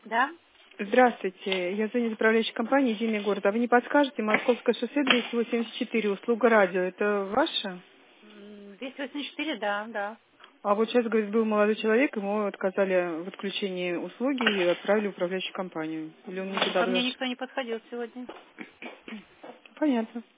Да? Здравствуйте, я звоню из управляющей компании «Единый город». А вы не подскажете, Московское шоссе 284, услуга радио, это ваша? 284, да, да. А вот сейчас, говорит, был молодой человек, ему отказали в отключении услуги и отправили в управляющую компанию. Или он не туда Ко мне подошел? никто не подходил сегодня. Понятно.